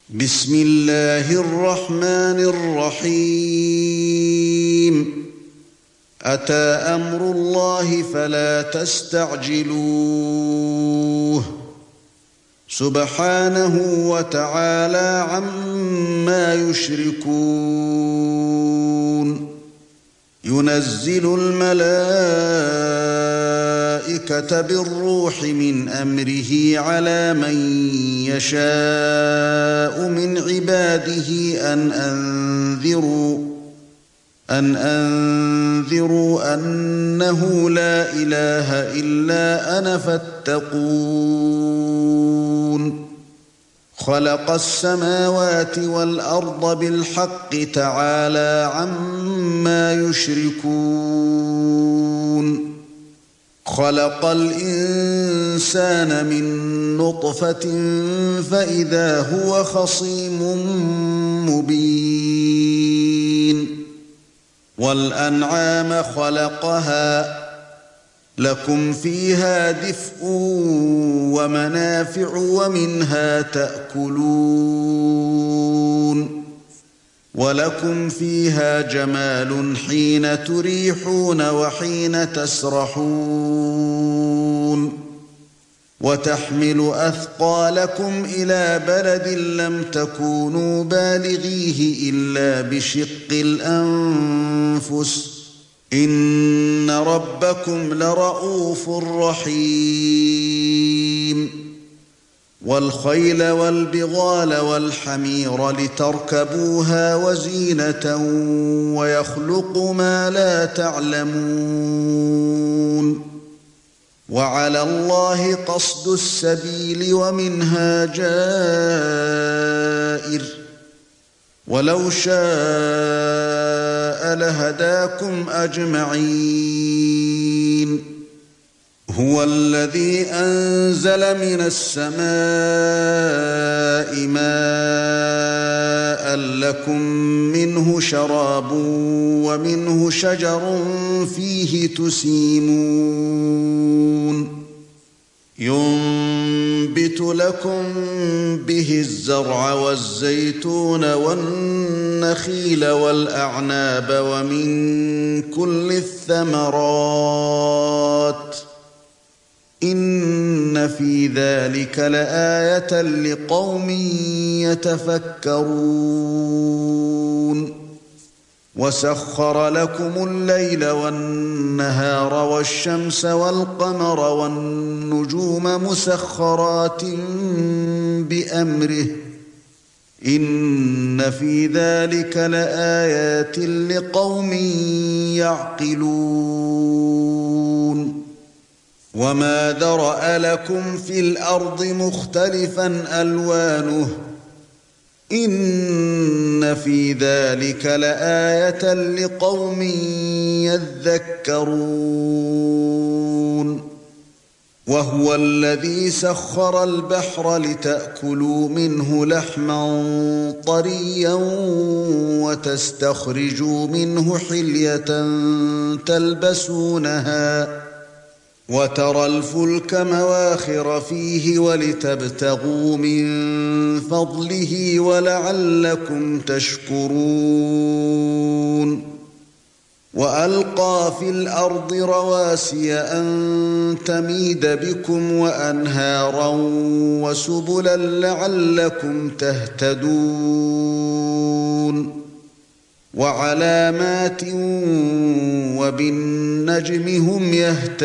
بسم الله الرحمن الرحيم أتى أمر الله فلا تستعجلوه سبحانه وتعالى عما يشركون ينزل الملائكة بالروح من أمره على من يشاء من عباده أن أنذروا أنه لا إله إلا أنا فاتقون خلق السماوات والأرض بالحق تعالى عما يشركون خلق الإنسان من نطفة فإذا هو خصيم مبين والأنعام خلقها لكم فيها دفء ومنافع ومنها تأكلون ولكم فيها جمال حين تريحون وحين تسرحون وتحمل أثقالكم إلى بلد لم تكونوا بالغيه إلا بشق الأنفس إن ربكم لرؤوف رحيم والخيل والبغال والحمير لتركبوها وزينة ويخلق ما لا تعلمون وعلى الله قصد السبيل ومنها جائر ولو شاء لهداكم أجمعين هو الذي أنزل من السماء ماء لكم منه شراب ومنه شجر فيه تسيمون ينبت لكم به الزرع والزيتون والنخيل والأعناب ومن كل الثمرات إن في ذلك لآية لقوم يتفكرون وسخر لكم الليل والنهار والشمس والقمر والنجوم مسخرات بأمره إن في ذلك لآيات لقوم يعقلون وما ذرأ لكم في الأرض مختلفا ألوانه إن في ذلك لآية لقوم يذكرون وهو الذي سخر البحر لتأكلوا منه لحما طريا وتستخرجوا منه حلية تلبسونها وترى الفلك مواخر فيه ولتبتغوا من فضله ولعلكم تشكرون وألقى في الأرض رواسي أن تميد بكم وأنهارا وسبلا لعلكم تهتدون وعلامات وبالنجم هم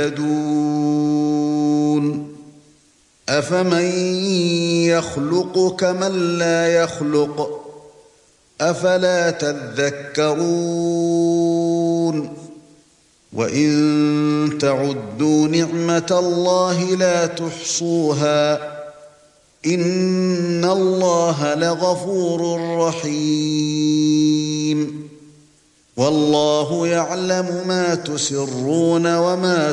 يهتدون أفمن يخلق كمن لا يخلق أفلا تذكرون وإن تعدوا نعمة الله لا تحصوها إن الله لغفور رحيم والله يعلم ما تسرون وما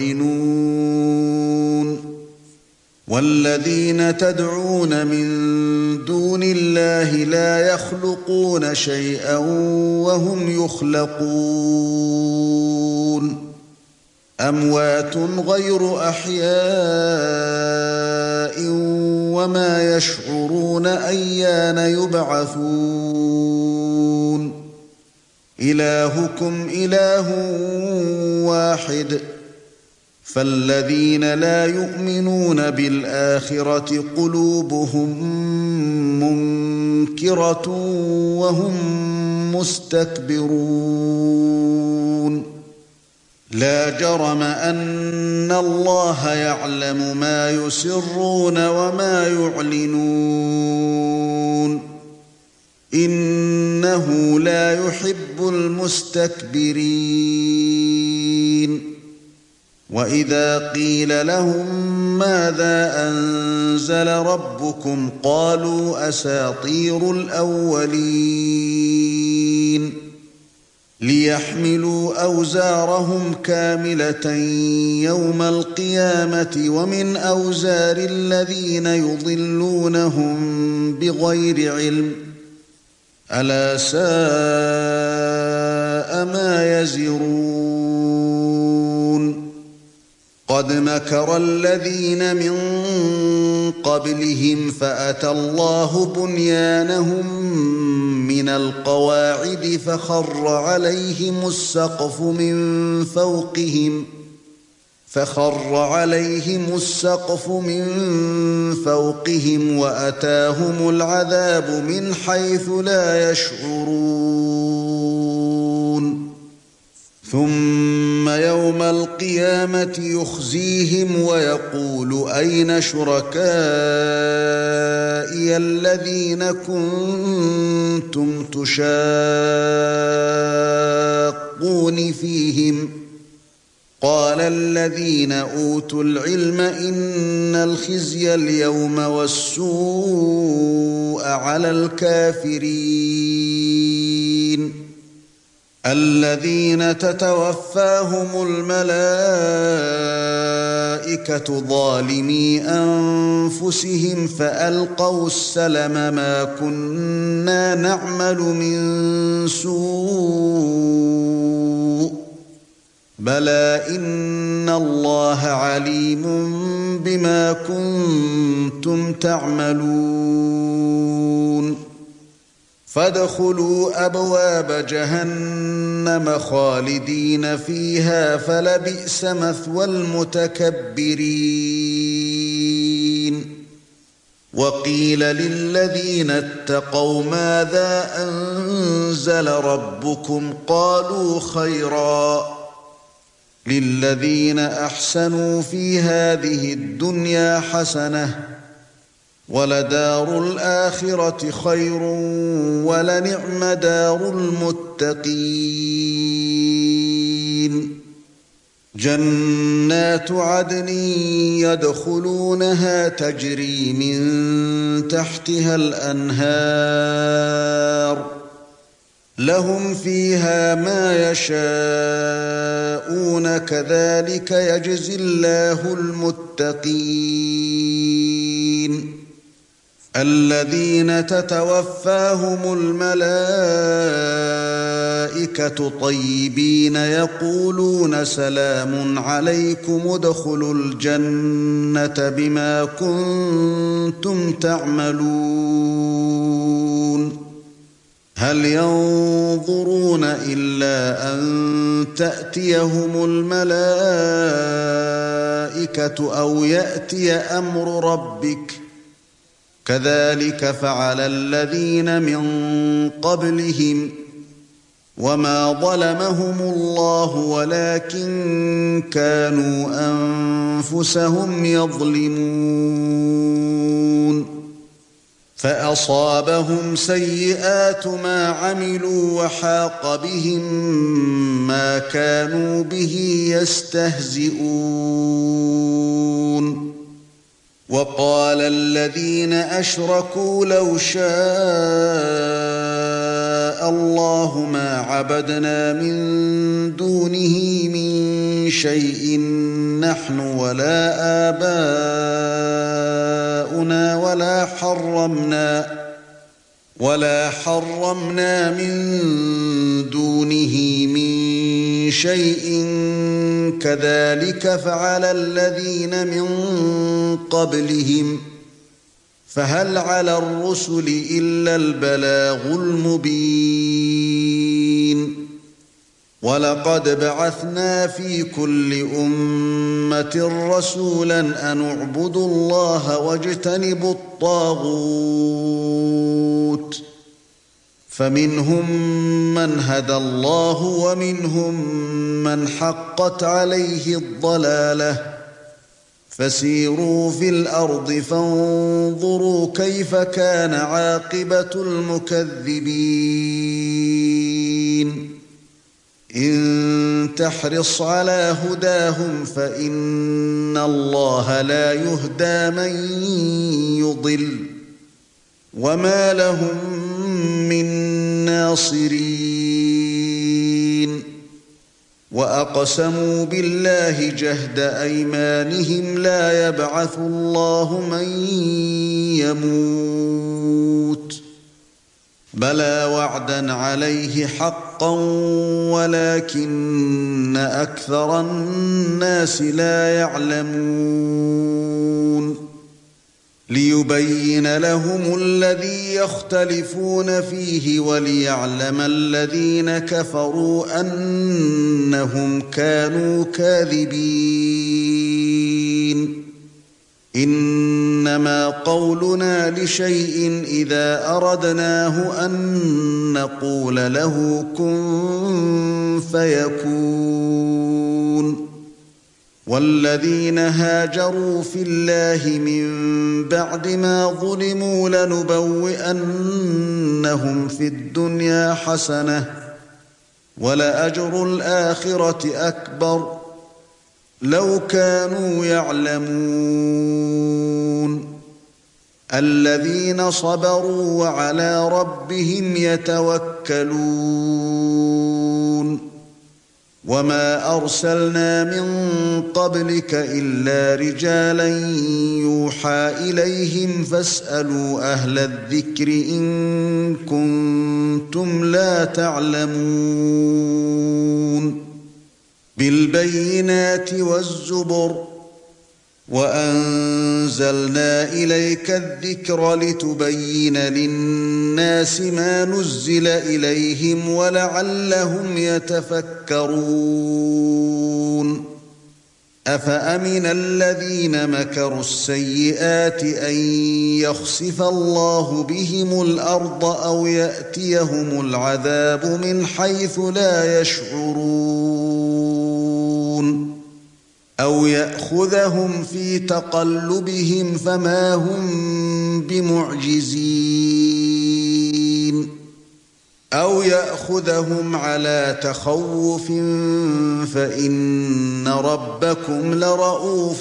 تعلنون والذين تدعون من دون الله لا يخلقون شيئا وهم يخلقون أموات غير أحياء وما يشعرون أيان يبعثون إلهكم إله واحد فالذين لا يؤمنون بالآخرة قلوبهم منكرة وهم مستكبرون لا جرم أن الله يعلم ما يسرون وما يعلنون إنه لا يحب المستكبرين وإذا قيل لهم ماذا أنزل ربكم قالوا أساطير الأولين ليحملوا أوزارهم كاملة يوم القيامة ومن أوزار الذين يضلونهم بغير علم ألا ساء ما يزرون قد مكر الذين من قبلهم فأتى الله بنيانهم من القواعد فخر عليهم السقف من فوقهم وأتاهم العذاب من حيث لا يشعرون ثم يوم القيامة يخزيهم ويقول أين شركائي الذين كنتم تشاقون فيهم قال الذين أوتوا العلم إن الخزي اليوم والسوء على الكافرين الذين تتوفاهم الملائكة ظالمي أنفسهم فألقوا السلم ما كنا نعمل من سوء بلى إن الله عليم بما كنتم تعملون فادخلوا أبواب جهنم خالدين فيها فلبئس مثوى المتكبرين وقيل للذين اتقوا ماذا أنزل ربكم قالوا خيرا للذين أحسنوا في هذه الدنيا حسنة ولدار الآخرة خير ولنعم دار المتقين جنات عدن يدخلونها تجري من تحتها الأنهار لهم فيها ما يشاءون كذلك يجزي الله المتقين الذين تتوفاهم الملائكة طيبين يقولون سلام عليكم ادخلوا الجنة بما كنتم تعملون هل ينظرون إلا أن تأتيهم الملائكة أو يأتي أمر ربك كذلك فعل الذين من قبلهم وما ظلمهم الله ولكن كانوا أنفسهم يظلمون فأصابهم سيئات ما عملوا وحاق بهم ما كانوا به يستهزئون وقال الذين أشركوا لو شاء الله ما عبدنا من دونه من شيء نحن ولا آباؤنا ولا حرمنا من دونه من شيء كذلك فعل الذين من قبلهم فهل على الرسل إلا البلاغ المبين ولقد بعثنا في كل أمة رسولا أن اعبدوا الله واجتنبوا الطاغوت فمنهم من هدى الله ومنهم من حقت عليه الضلالة فسيروا في الأرض فانظروا كيف كان عاقبة المكذبين إن تحرص على هداهم فإن الله لا يهدى من يضل وما لهم من ناصرين وأقسموا بالله جهد أيمانهم لا يبعث الله من يموت بلى وعدا عليه حقا ولكن أكثر الناس لا يعلمون ليبين لهم الذي يختلفون فيه وليعلم الذين كفروا أنهم كانوا كاذبين إنما قولنا لشيء إذا أردناه أن نقول له كن فيكون والذين هاجروا في الله من بعد ما ظلموا لنبوئنهم في الدنيا حسنة ولأجر الآخرة أكبر لو كانوا يعلمون الذين صبروا وعلى ربهم يتوكلون وما أرسلنا من قبلك إلا رجالا يوحى إليهم فاسألوا أهل الذكر إن كنتم لا تعلمون بالبينات والزبر وأنزلنا إليك الذكر لتبين للناس ما نزل إليهم ولعلهم يتفكرون أفأمن الذين مكروا السيئات أن يخسف الله بهم الأرض أو يأتيهم العذاب من حيث لا يشعرون أو يأخذهم في تقلبهم فما هم بمعجزين أو يأخذهم على تخوف فإن ربكم لرؤوف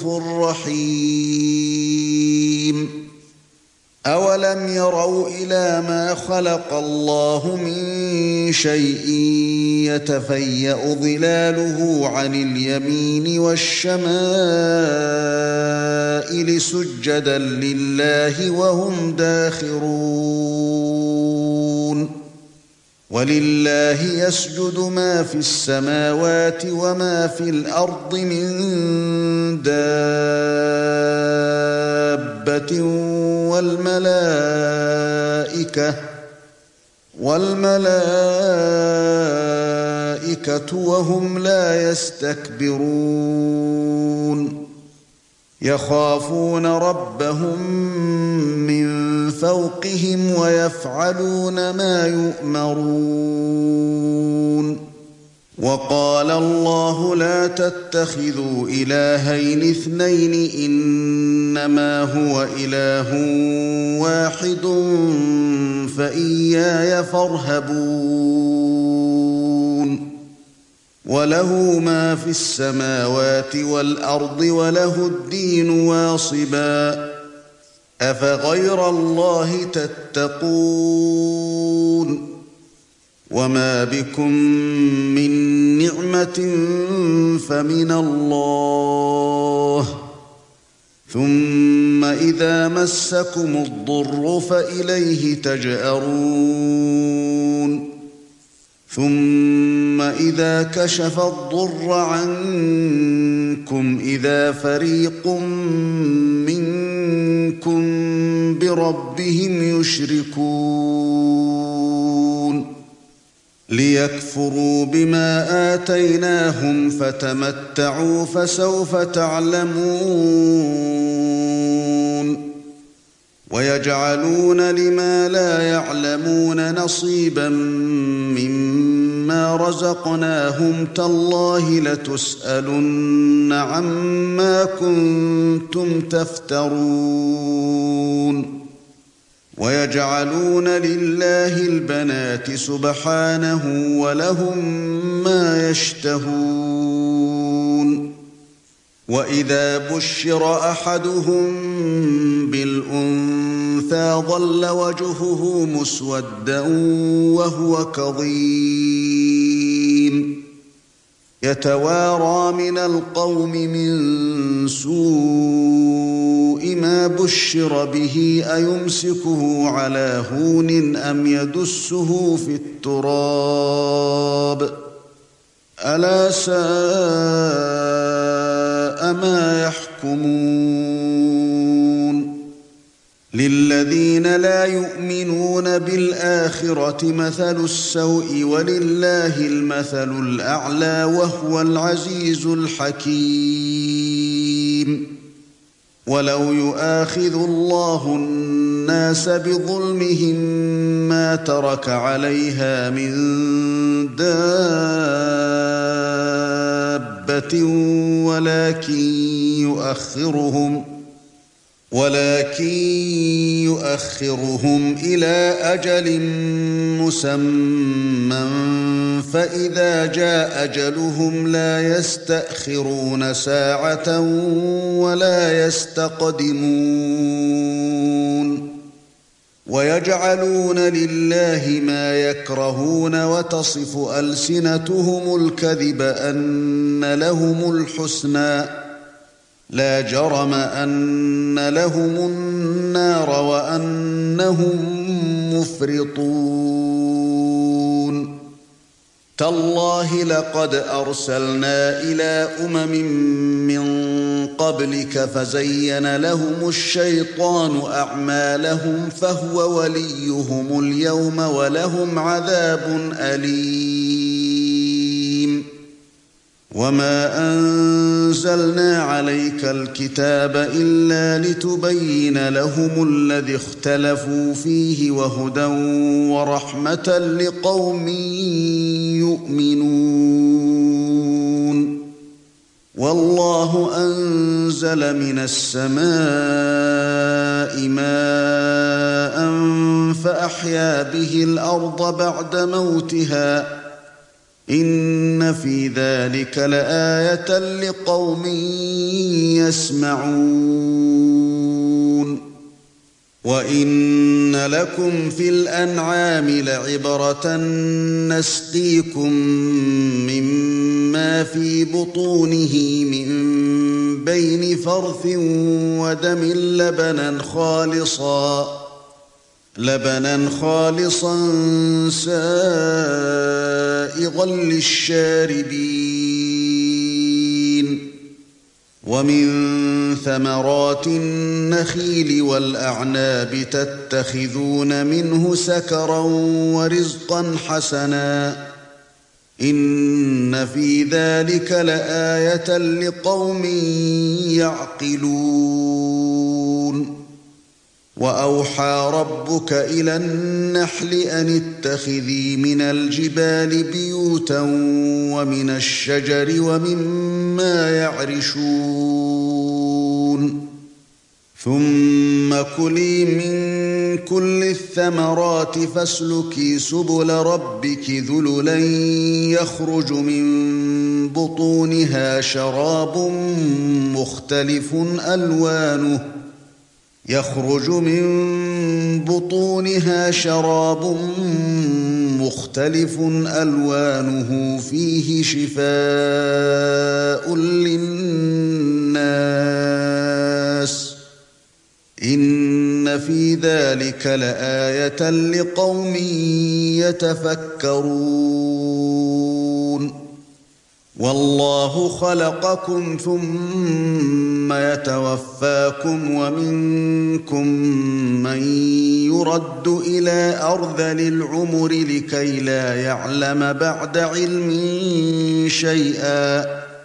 رحيم أولم يروا إلى ما خلق الله من شيء يتفيأ ظلاله عن اليمين والشمائل سجدا لله وهم داخرون ولله يسجد ما في السماوات وما في الأرض من دابة والملائكة وهم لا يستكبرون يخافون ربهم من فوقهم ويفعلون ما يؤمرون وقال الله لا تتخذوا إلهين اثنين إنما هو إله واحد فإياي فارهبون وله ما في السماوات والأرض وله الدين واصبا أفغير الله تتقون وما بكم من نعمة فمن الله ثم إذا مسكم الضر فإليه تجأرون ثم إذا كشف الضر عنكم إذا فريق منكم بربهم يشركون ليكفروا بما آتيناهم فتمتعوا فسوف تعلمون ويجعلون لما لا يعلمون نصيبا مما رزقناهم تالله لتسألن عما كنتم تفترون ويجعلون لله البنات سبحانه ولهم ما يشتهون وإذا بشر أحدهم بالأنثى ظل وجهه مسودا وهو كظيم يتوارى من القوم من سوء ما بشر به أيمسكه على هون أم يدسه في التراب ألا ساء ما يحكمون للذين لا يؤمنون بالآخرة مثل السوء ولله المثل الأعلى وهو العزيز الحكيم ولو يؤاخذ الله الناس بظلمهم ما ترك عليها من دابة ولكن يؤخرهم إلى أجل مسمى فإذا جاء أجلهم لا يستأخرون ساعة ولا يستقدمون ويجعلون لله ما يكرهون وتصف ألسنتهم الكذب أن لهم الحسنى لا جرم أن لهم النار وأنهم مفرطون تالله لقد أرسلنا إلى من قبلك فزين لهم الشيطان أعمالهم فهو وليهم اليوم ولهم عذاب أليم وما أنزلنا عليك الكتاب إلا لتبين لهم الذي اختلفوا فيه وهدى ورحمة لقوم يؤمنون والله أنزل من السماء ماء فأحيا به الأرض بعد موتها إن في ذلك لآية لقوم يسمعون وإن لكم في الأنعام لعبرة نسقيكم مما في بطونه من بين فرث ودم لبنا خالصا سائغا للشاربين ومن ثمرات النخيل والأعناب تتخذون منه سكرا ورزقا حسنا إن في ذلك لآية لقوم يعقلون وأوحى ربك إلى النحل أن اتخذي من الجبال بيوتا ومن الشجر ومما يعرشون ثم كلي من كل الثمرات فاسلكي سبل ربك ذللا يخرج من بطونها شراب مختلف ألوانه فيه شفاء للناس إن في ذلك لآية لقوم يتفكرون والله خلقكم ثم يتوفاكم ومنكم من يرد إلى أرذل العمر لكي لا يعلم بعد علم شيئا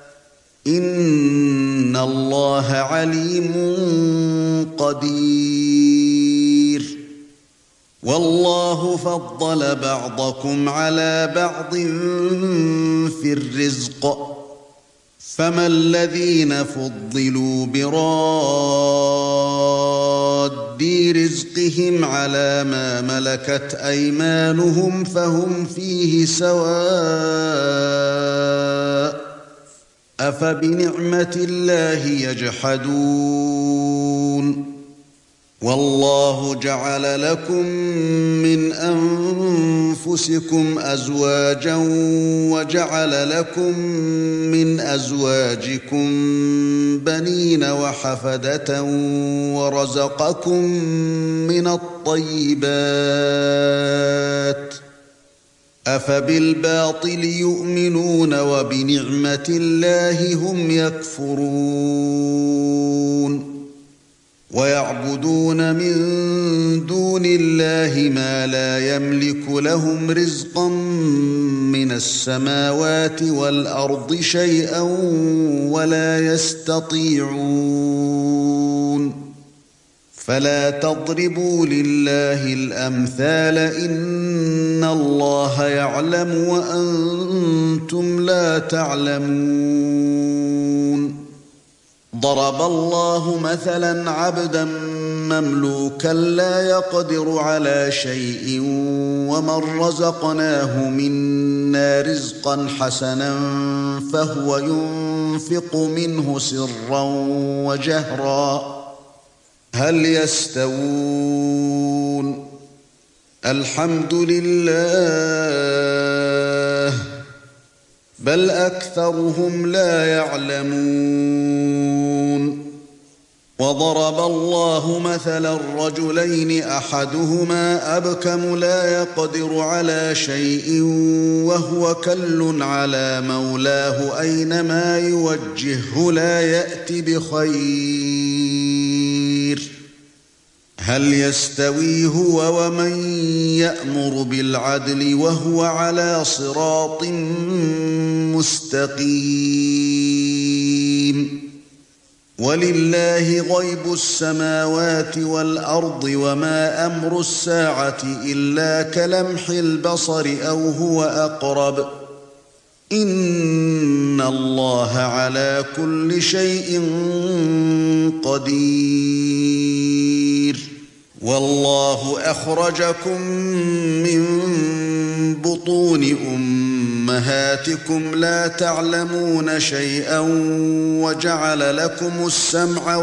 إن الله عليم قدير والله فضل بعضكم على بعض في الرزق فما الذين فضلوا براد رزقهم على ما ملكت أيمانهم فهم فيه سواء أفبنعمة الله يجحدون والله جعل لكم من أنفسكم أزواجا وجعل لكم من أزواجكم بنين وحفدة ورزقكم من الطيبات أفبالباطل يؤمنون وبنعمة الله هم يكفرون ويعبدون من دون الله ما لا يملك لهم رزقا من السماوات والأرض شيئا ولا يستطيعون فلا تضربوا لله الأمثال إن الله يعلم وأنتم لا تعلمون ضرب الله مثلا عبدا مملوكا لا يقدر على شيء ومن رزقناه منا رزقا حسنا فهو ينفق منه سرا وجهرا هل يستوون الحمد لله بل أكثرهم لا يعلمون وضرب الله مثلا رجلين أحدهما أبكم لا يقدر على شيء وهو كل على مولاه أينما يوجهه لا يأتي بخير هل يستوي هو ومن يأمر بالعدل وهو على صراط مستقيم ولله غيب السماوات والأرض وما أمر الساعة إلا كلمح البصر أو هو أقرب إن الله على كل شيء قدير والله أخرجكم من بطون أمهاتكم لا تعلمون شيئا وجعل لكم السمع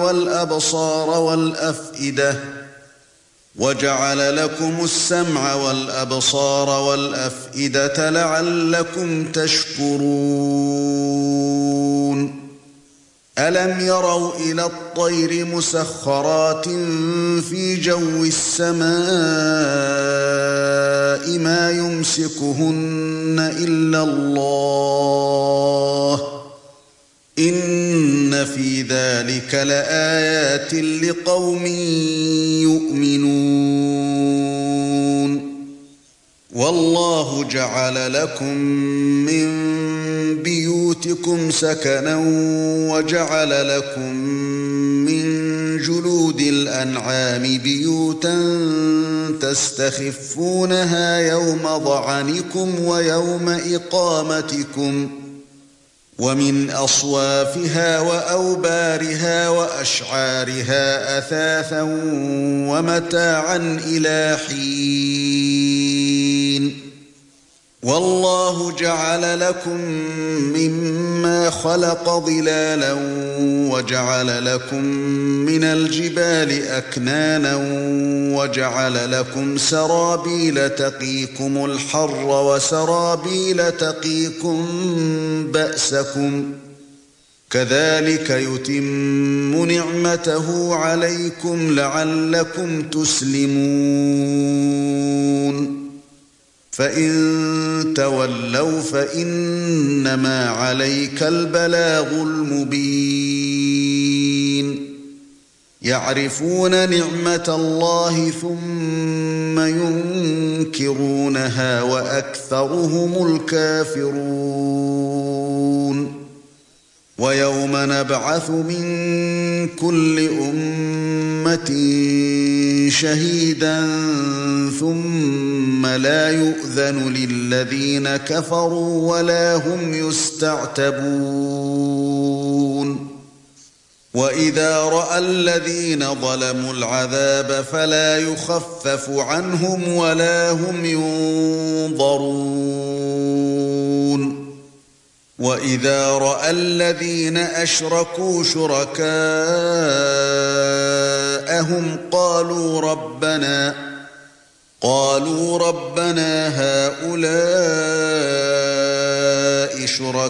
والأبصار والأفئدة لعلكم تشكرون ألم يروا إلى الطير مسخرات في جو السماء ما يمسكهن إلا الله إن في ذلك لآيات لقوم يؤمنون والله جعل لكم من بيوتكم سكنا وجعل لكم من جلود الأنعام بيوتا تستخفونها يوم ضعنكم ويوم إقامتكم ومن أصوافها وأوبارها وأشعارها أثاثا ومتاعا إلى حين والله جعل لكم مما خلق ظلالا وجعل لكم من الجبال أكنانا وجعل لكم سرابيل تقيكم الحر وسرابيل تقيكم بأسكم كذلك يتم نعمته عليكم لعلكم تسلمون فإن تولوا فإنما عليك البلاغ المبين يعرفون نعمة الله ثم ينكرونها وأكثرهم الكافرون ويوم نبعث من كل أمة شهيدا ثم لا يؤذن للذين كفروا ولا هم يستعتبون وإذا رأى الذين ظلموا العذاب فلا يخفف عنهم ولا هم ينظرون وَإِذَا رَأَى الَّذِينَ أَشْرَكُوا شُرَكَاءَهُمْ قَالُوا رَبَّنَا هَؤُلَاءِ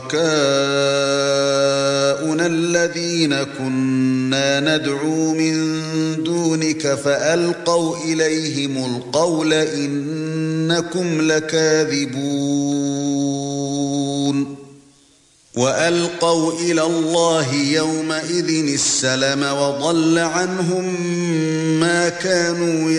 شُرَكَاؤُنَا الَّذِينَ كُنَّا نَدْعُو مِن دُونِكَ فَأَلْقَوْا إِلَيْهِمُ الْقَوْلَ إِنَّكُمْ لَكَاذِبُونَ وَأَلْقَوْا إِلَى اللَّهِ يَوْمَئِذٍ السَّلَمَ وَضَلَّ عَنْهُمْ مَا كَانُوا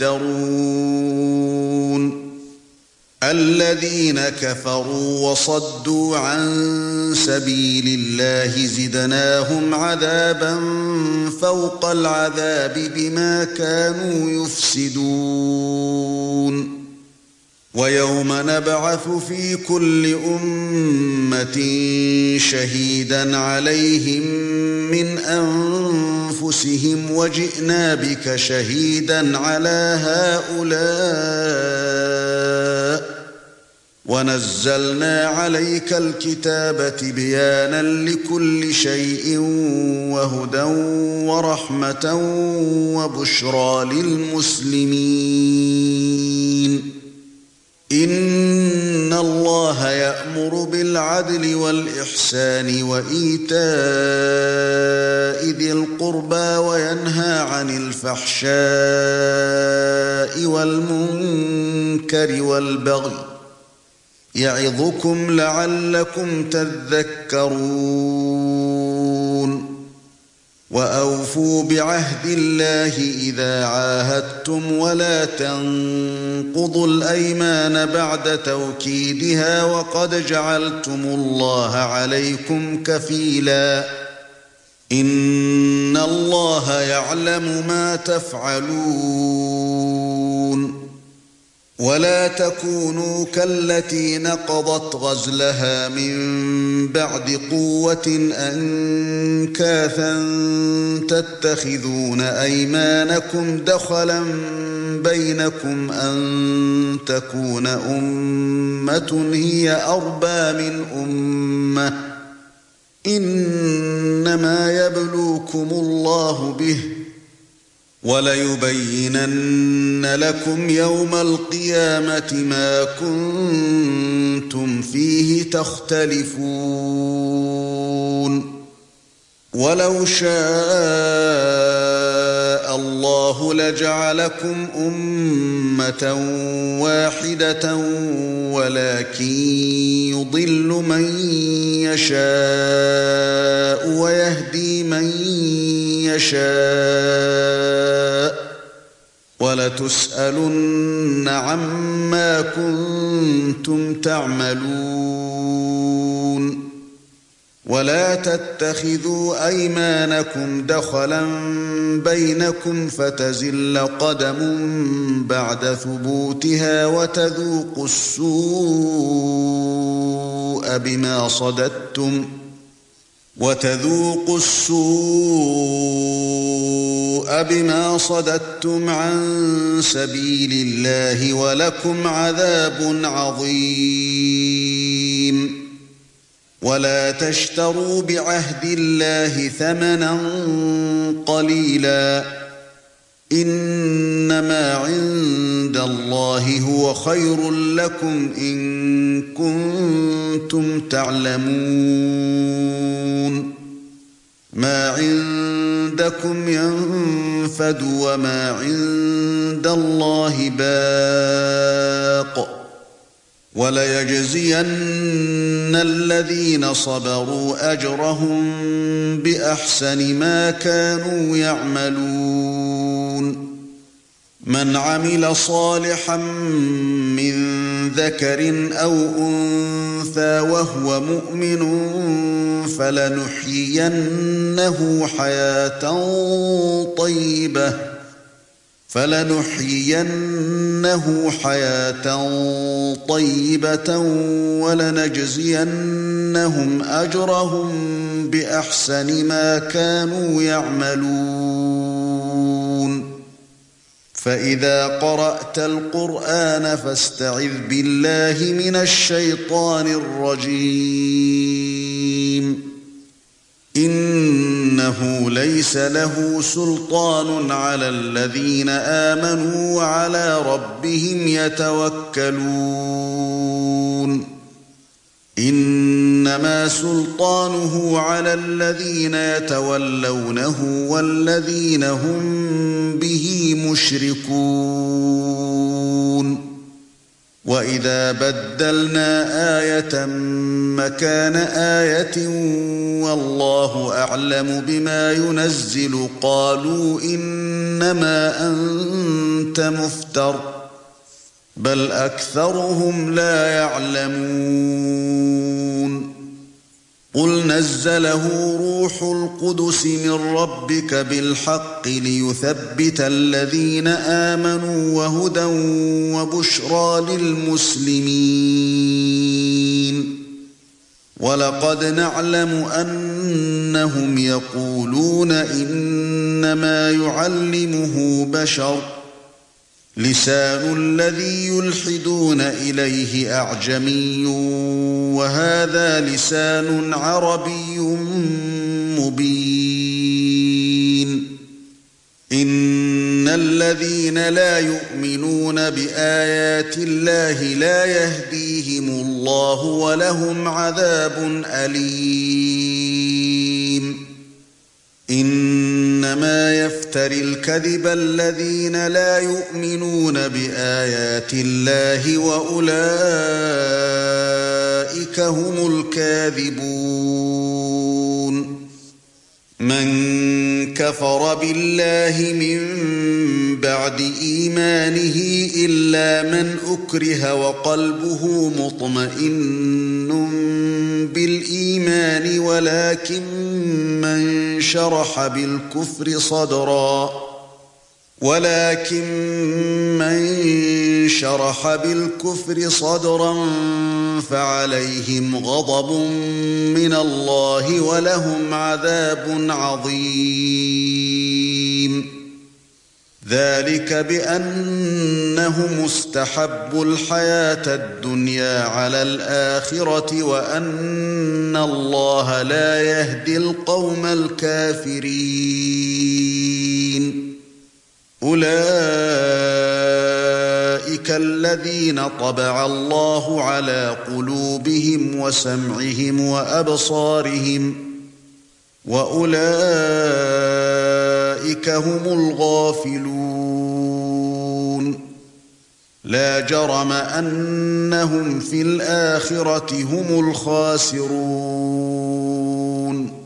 يَفْتَرُونَ الَّذِينَ كَفَرُوا وَصَدُّوا عَن سَبِيلِ اللَّهِ زِدْنَاهُمْ عَذَابًا فَوْقَ الْعَذَابِ بِمَا كَانُوا يُفْسِدُونَ وَيَوْمَ نَبْعَثُ فِي كُلِّ أُمَّةٍ شَهِيدًا عَلَيْهِمْ مِنْ أَنفُسِهِمْ وَجِئْنَا بِكَ شَهِيدًا عَلَى هَؤُلَاءِ وَنَزَّلْنَا عَلَيْكَ الْكِتَابَ تِبْيَانًا لِكُلِّ شَيْءٍ وَهُدًى وَرَحْمَةً وَبُشْرَى لِلْمُسْلِمِينَ إِنَّ اللَّهَ يَأْمُرُ بِالْعَدْلِ وَالْإِحْسَانِ وَإِيتَاءِ ذِي الْقُرْبَى وَيَنْهَى عَنِ الْفَحْشَاءِ وَالْمُنكَرِ وَالْبَغْيِ يَعِظُكُمْ لَعَلَّكُمْ تَذَكَّرُونَ وَأَوْفُوا بِعَهْدِ اللَّهِ إِذَا عَاهَدتُّمْ وَلَا تَنقُضُوا الْأَيْمَانَ بَعْدَ تَوْكِيدِهَا وَقَدْ جَعَلْتُمُ اللَّهَ عَلَيْكُمْ كَفِيلًا إِنَّ اللَّهَ يَعْلَمُ مَا تَفْعَلُونَ وَلَا تَكُونُوا كَالَّتِي نَقَضَتْ غَزْلَهَا مِنْ بَعْدِ قُوَّةٍ أَنْكَاثًا تَتَّخِذُونَ أَيْمَانَكُمْ دَخَلًا بَيْنَكُمْ أَنْ تَكُونَ أُمَّةٌ هِيَ أَرْبَى مِنْ أُمَّةٍ إِنَّمَا يَبْلُوكُمُ اللَّهُ بِهِ وَلَيُبَيِّنَنَّ لَكُمْ يَوْمَ الْقِيَامَةِ مَا كُنتُمْ فِيهِ تَخْتَلِفُونَ وَلَوْ شَاءَ اللَّهُ لَجَعَلَكُمْ أُمَّةً وَاحِدَةً وَلَكِن يُضِلُّ مَن يَشَاءُ وَيَهْدِي مَن يَشَاءُ وَلَتُسْأَلُنَّ عَمَّا كُنتُمْ تَعْمَلُونَ وَلَا تَتَّخِذُوا أَيْمَانَكُمْ دَخَلًا بَيْنَكُمْ فَتَزِلَّ قَدَمٌ بَعْدَ ثُبُوتِهَا وَتَذُوقُوا السُّوءَ بِمَا صَدَدتُّمْ عَن سَبِيلِ اللَّهِ وَلَكُمْ عَذَابٌ عَظِيمٌ وَلَا تَشْتَرُوا بِعَهْدِ اللَّهِ ثَمَنًا قَلِيلًا إِنَّمَا عِندَ اللَّهِ هُوَ خَيْرٌ لَكُمْ إِن كُنتُمْ تَعْلَمُونَ ما عندكم ينفد وما عند الله باق وليجزين الذين صبروا أجرهم بأحسن ما كانوا يعملون من عمل صالحا من ذكر أو أنثى وهو مؤمن فلنحيينه حياة طيبة ولنجزينهم أجرهم بأحسن ما كانوا يعملون فإذا قرأت القرآن فاستعذ بالله من الشيطان الرجيم إنه ليس له سلطان على الذين آمنوا وعلى ربهم يتوكلون إنما سلطانه على الذين يتولونه والذين هم به مشركون وَإِذَا بَدَّلْنَا آيَةً مَكَانَ آيَةٍ وَاللَّهُ أَعْلَمُ بِمَا يُنَزِّلُ قَالُوا إِنَّمَا أَنْتَ مُفْتَرٍ بَلْ أَكْثَرُهُمْ لَا يَعْلَمُونَ قُلْ نَزَّلَهُ رُوحُ الْقُدُسِ مِنْ رَبِّكَ بِالْحَقِّ لِيُثَبِّتَ الَّذِينَ آمَنُوا وَهُدًى وَبُشْرَى لِلْمُسْلِمِينَ وَلَقَدْ نَعْلَمُ أَنَّهُمْ يَقُولُونَ إِنَّمَا يُعَلِّمُهُ بَشَرٌ لسان الذي يلحدون إليه أعجمي وهذا لسان عربي مبين إن الذين لا يؤمنون بآيات الله لا يهديهم الله ولهم عذاب أليم إنما يفتري الكذب الذين لا يؤمنون بآيات الله وأولئك هم الكاذبون من كفر بالله من بعد إيمانه إلا من أكره وقلبه مطمئن بالإيمان ولكن من شرح بالكفر صدرا فعليهم غضب من الله ولهم عذاب عظيم ذلك بأنهم استحبوا الحياة الدنيا على الآخرة وأن الله لا يهدي القوم الكافرين أولئك الذين طبع الله على قلوبهم وسمعهم وأبصارهم وأولئك هم الغافلون لا جرم أنهم في الآخرة هم الخاسرون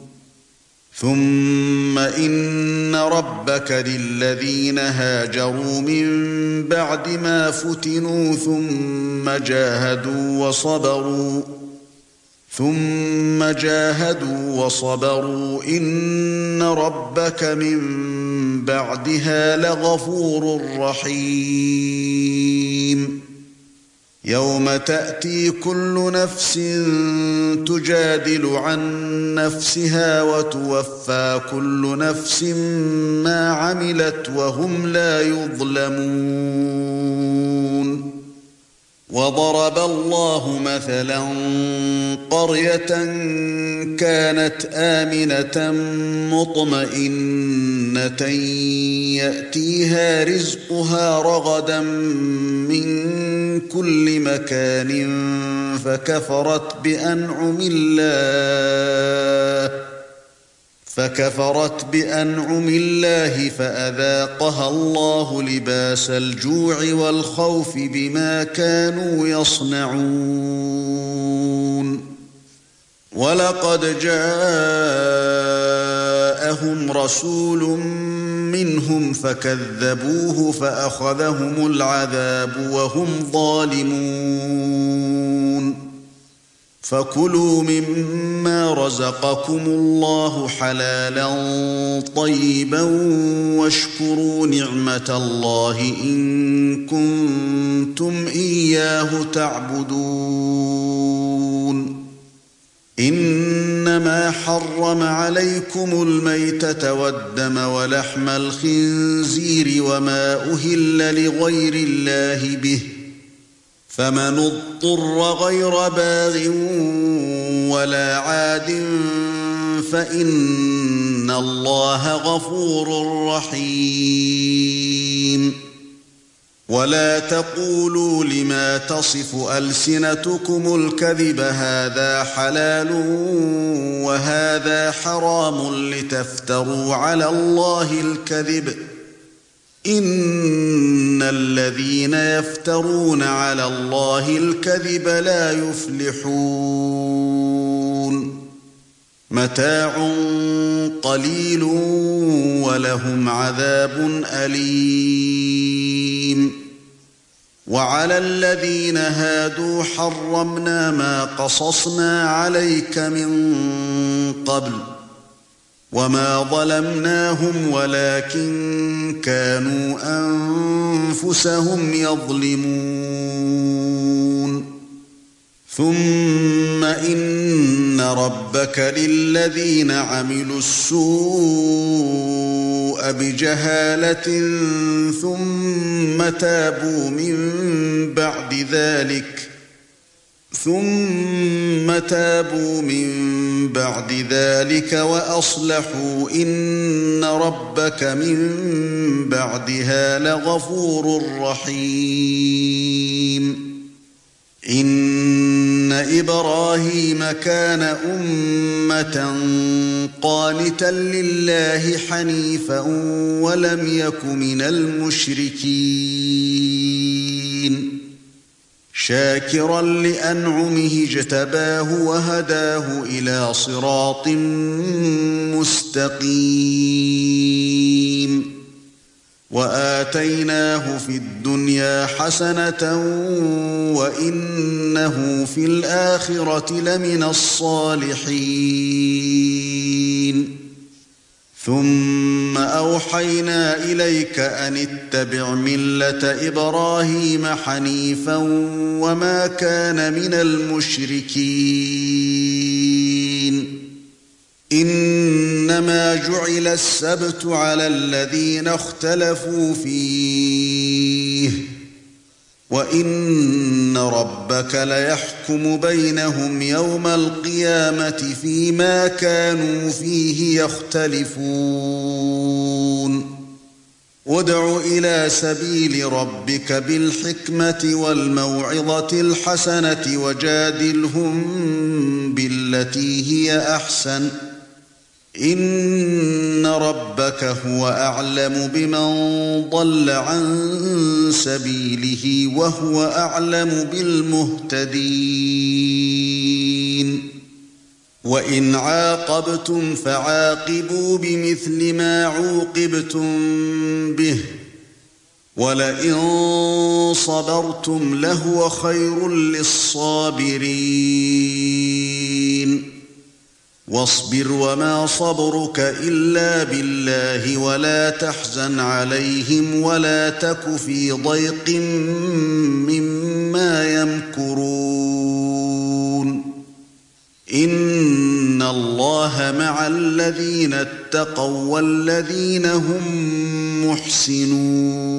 ثم إن ربك للذين هاجروا من بعد ما فتنوا ثم جاهدوا وصبروا إن ربك من بعدها لغفور رحيم يوم تأتي كل نفس تجادل عن نفسها وتوفى كل نفس ما عملت وهم لا يظلمون وضرب الله مثلا قرية كانت آمنة مطمئنة يأتيها رزقها رغدا من كل مكان فكفرت بأنعم الله فأذاقها الله لباس الجوع والخوف بما كانوا يصنعون ولقد جاءهم رسول منهم فكذبوه فأخذهم العذاب وهم ظالمون فكلوا مما رزقكم الله حلالا طيبا واشكروا نعمة الله إن كنتم إياه تعبدون إنما حرم عليكم الميتة والدم ولحم الخنزير وما أهل لغير الله به فمن اضطر غير باغ ولا عاد فإن الله غفور رحيم ولا تقولوا لما تصف ألسنتكم الكذب هذا حلال وهذا حرام لتفتروا على الله الكذب إن الذين يفترون على الله الكذب لا يفلحون متاع قليل ولهم عذاب أليم وعلى الذين هادوا حرمنا ما قصصنا عليك من قبل وما ظلمناهم ولكن كانوا أنفسهم يظلمون ثم إن ربك للذين عملوا السوء بجهالة ثم تابوا من بعد ذلك وأصلحوا إن ربك من بعدها لغفور رحيم إن إبراهيم كان أمة قانتا لله حنيفا ولم يك من المشركين شاكرا لأنعمه اجتباه وهداه إلى صراط مستقيم وآتيناه في الدنيا حسنة وإنه في الآخرة لمن الصالحين ثم أوحينا إليك أن اتبع ملة إبراهيم حنيفا وما كان من المشركين إنما جعل السبت على الذين اختلفوا فيه وإن ربك ليحكم بينهم يوم القيامة فيما كانوا فيه يختلفون ادع إلى سبيل ربك بالحكمة والموعظة الحسنة وجادلهم بالتي هي أحسن إن ربك هو أعلم بمن ضل عن سبيله وهو أعلم بالمهتدين وإن عاقبتم فعاقبوا بمثل ما عوقبتم به ولئن صبرتم لهو خير للصابرين واصبر وما صبرك إلا بالله ولا تحزن عليهم ولا تك في ضيق مما يمكرون إن الله مع الذين اتقوا والذين هم محسنون